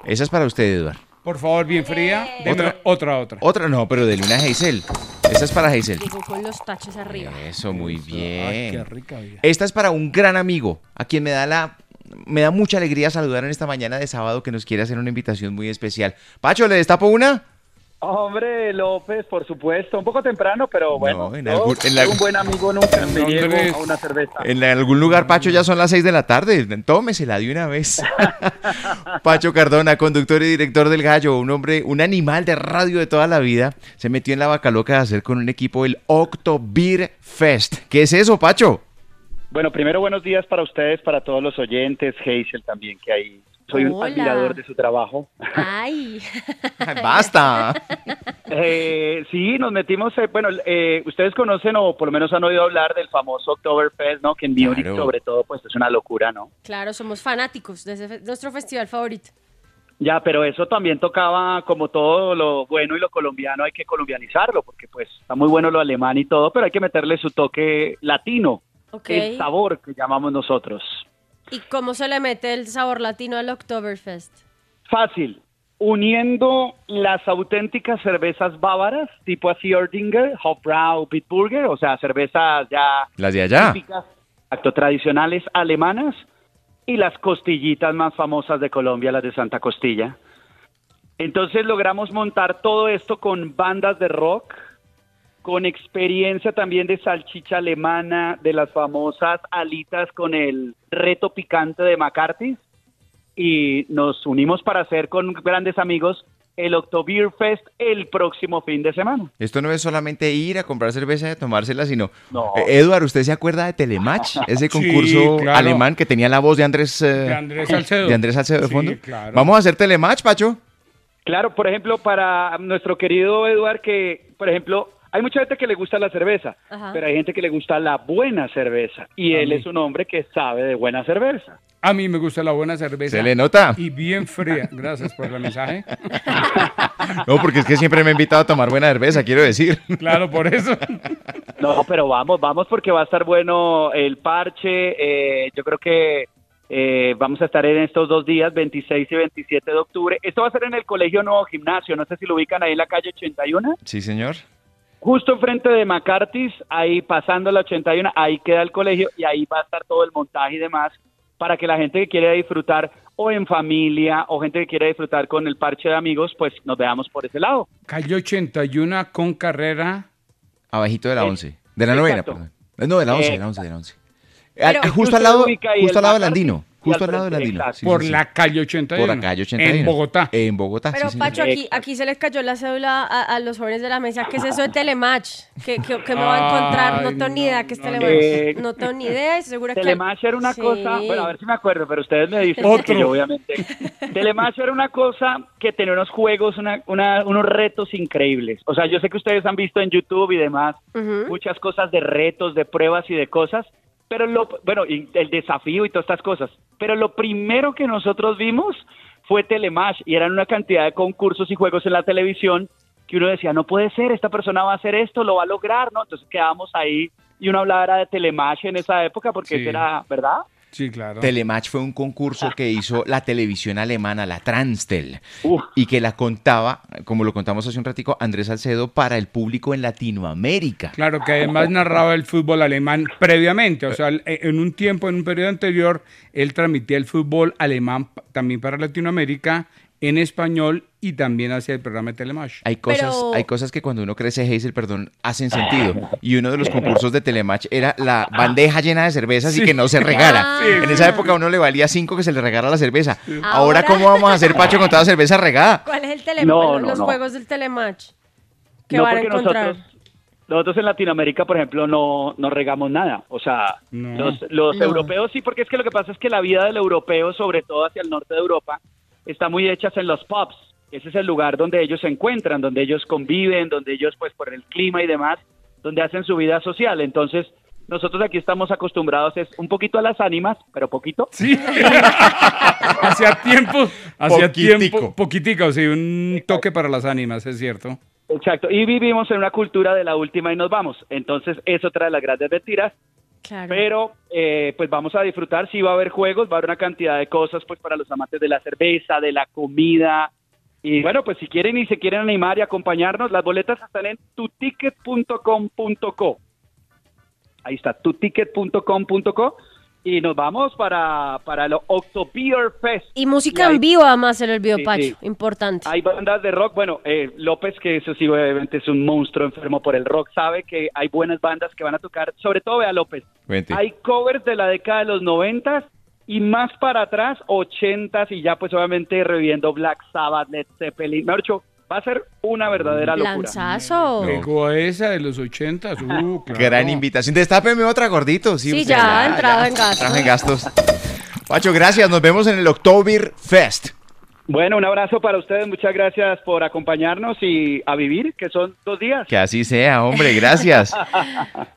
Esa es para usted, Eduard. Por favor, bien fría. Deme otra. Otra no, pero de una Hazel. Esa es para Hazel. Llegó con los tachos arriba. Eso, muy bien. Ay, qué rica vida. Esta es para un gran amigo, a quien me da mucha alegría saludar en esta mañana de sábado, que nos quiere hacer una invitación muy especial. Pacho, ¿le destapo una? Hombre, López, por supuesto, un poco temprano, pero bueno, No, un buen amigo nunca me niego Andrés. a una cerveza. En algún lugar, Pacho, ya son las 6 de la tarde. Tómesela de una vez. Pacho Cardona, conductor y director del Gallo, un hombre, un animal de radio de toda la vida, se metió en la vaca loca de hacer con un equipo el Octo Beer Fest. ¿Qué es eso, Pacho? Bueno, primero buenos días para ustedes, para todos los oyentes, Hazel también, que ahí soy un Hola. admirador de su trabajo. Ay. ¡Basta! Sí, nos metimos, ustedes conocen o por lo menos han oído hablar del famoso Oktoberfest, ¿no? Que en Múnich Claro. sobre todo, pues es una locura, ¿no? Claro, somos fanáticos de nuestro festival favorito. Ya, pero eso también tocaba, como todo lo bueno y lo colombiano, hay que colombianizarlo, porque pues está muy bueno lo alemán y todo, pero hay que meterle su toque latino, Ok. el sabor que llamamos nosotros. ¿Y cómo se le mete el sabor latino al Oktoberfest? Fácil, uniendo las auténticas cervezas bávaras, tipo así Erdinger, Hofbrau, Bitburger, o sea, cervezas ya Las de allá. típicas, exacto, tradicionales alemanas, y las costillitas más famosas de Colombia, las de Santa Costilla. Entonces logramos montar todo esto con bandas de rock, con experiencia también de salchicha alemana, de las famosas alitas con el reto picante de McCarthy's, y nos unimos para hacer con grandes amigos el Oktoberfest el próximo fin de semana. Esto no es solamente ir a comprar cerveza y a tomársela, sino... No. Eduard, ¿usted se acuerda de Telematch? Ese concurso claro. alemán que tenía la voz de Andrés... De Andrés Salcedo. De Andrés Salcedo de Sí, fondo. claro. ¿Vamos a hacer Telematch, Pacho? Claro, por ejemplo, para nuestro querido Eduard, que, por ejemplo, hay mucha gente que le gusta la cerveza, Ajá. pero hay gente que le gusta la buena cerveza, y A él mí. es un hombre que sabe de buena cerveza. A mí me gusta la buena cerveza. Se le nota. Y bien fría. Gracias por el mensaje. No, porque es que siempre me ha invitado a tomar buena cerveza, quiero decir. Claro, por eso. No, pero vamos porque va a estar bueno el parche. Yo creo que vamos a estar en estos 2 días, 26 y 27 de octubre. Esto va a ser en el Colegio Nuevo Gimnasio, no sé si lo ubican ahí en la calle 81. Sí, señor. Justo enfrente de McCarthy's, ahí pasando la 81, ahí queda el colegio y ahí va a estar todo el montaje y demás para que la gente que quiera disfrutar o en familia o gente que quiera disfrutar con el parche de amigos, pues nos veamos por ese lado. Calle 81 con carrera. Abajito de la Eh, 11. De la novena, exacto. perdón. No, de la 11, Eh, de la 11, de la 11. Pero- Justo al Usted lado, ubica ahí justo al el lado del McCarthy Andino. y Justo al al lado del frente, Andino. exacto. Sí, Por sí, sí. la calle 81. Por la calle 81. En Bogotá. En Bogotá, Pero sí, señor. Pacho, aquí se les cayó la cédula a los jóvenes de la mesa. ¿Qué es eso de Telematch? ¿Qué me va a encontrar? No Ay, tengo ni idea qué es no, Telematch. no. No tengo ni idea, estoy segura que... Telematch era una Sí. cosa, bueno, a ver si me acuerdo, pero ustedes me dicen Otro. que yo obviamente. Telematch era una cosa que tenía unos juegos, unos retos increíbles. O sea, yo sé que ustedes han visto en YouTube y demás Ujú. muchas cosas de retos, de pruebas y de cosas, pero y el desafío y todas estas cosas. Pero lo primero que nosotros vimos fue Telematch y eran una cantidad de concursos y juegos en la televisión que uno decía, no puede ser, esta persona va a hacer esto, lo va a lograr, ¿no? Entonces quedábamos ahí y uno hablaba era de Telematch en esa época porque Sí. esa era, ¿verdad? Sí, claro. Telematch fue un concurso que hizo la televisión alemana, la Transtel, Uf. y que la contaba, como lo contamos hace un ratico, Andrés Salcedo para el público en Latinoamérica. Claro, que además narraba el fútbol alemán previamente. O sea, en un tiempo, en un periodo anterior, él transmitía el fútbol alemán también para Latinoamérica en español y también hacía el programa de Telematch. Hay Pero- cosas que cuando uno crece, Hazel, perdón, hacen sentido. Y uno de los concursos de Telematch era la bandeja llena de cervezas y Sí. que no se regala. Ah. En esa época a uno le valía 5 que se le regara la cerveza. Ahora, Ahora- ¿cómo vamos a hacer, Pacho, con toda cerveza regada? ¿Cuál es el Telematch? No, los no. juegos del Telematch. ¿Qué No, van a porque encontrar? nosotros en Latinoamérica, por ejemplo, no regamos nada. O sea, No. los No. europeos sí, porque es que lo que pasa es que la vida del europeo, sobre todo hacia el norte de Europa, está muy hecha en los pubs. Ese es el lugar donde ellos se encuentran, donde ellos conviven, donde ellos, pues, por el clima y demás, donde hacen su vida social. Entonces, nosotros aquí estamos acostumbrados es un poquito a las ánimas, pero poquito. Sí. hacía Poquitico. tiempo, poquitico, sí, un toque para las ánimas, es cierto. Exacto, y vivimos en una cultura de la última y nos vamos. Entonces, es otra de las grandes mentiras. Claro. Pero pues vamos a disfrutar, sí va a haber juegos, va a haber una cantidad de cosas pues para los amantes de la cerveza, de la comida. Y bueno, pues si quieren y se quieren animar y acompañarnos, las boletas están en tuticket.com.co. Ahí está, tuticket.com.co. Y nos vamos para el Octobeer Fest. Y música en vivo, además, se le olvidó, Sí, Pacho. sí. Importante. Hay bandas de rock. Bueno, López, que eso sí, obviamente es un monstruo enfermo por el rock, sabe que hay buenas bandas que van a tocar. Sobre todo, vea, López, Cuente. hay covers de la década de los 90 y más para atrás, 80 y ya pues obviamente reviviendo Black Sabbath, Led Zeppelin. Mejor dicho, va a ser una verdadera locura. Lanzazo. Pegó esa de los 80, claro. Gran invitación. Destápeme otra, gordito. Sí, usted, ya, entrado en gastos. entrado en gastos. Pacho, gracias. Nos vemos en el October Fest. Bueno, un abrazo para ustedes. Muchas gracias por acompañarnos y a vivir, que son 2 días. Que así sea, hombre. Gracias.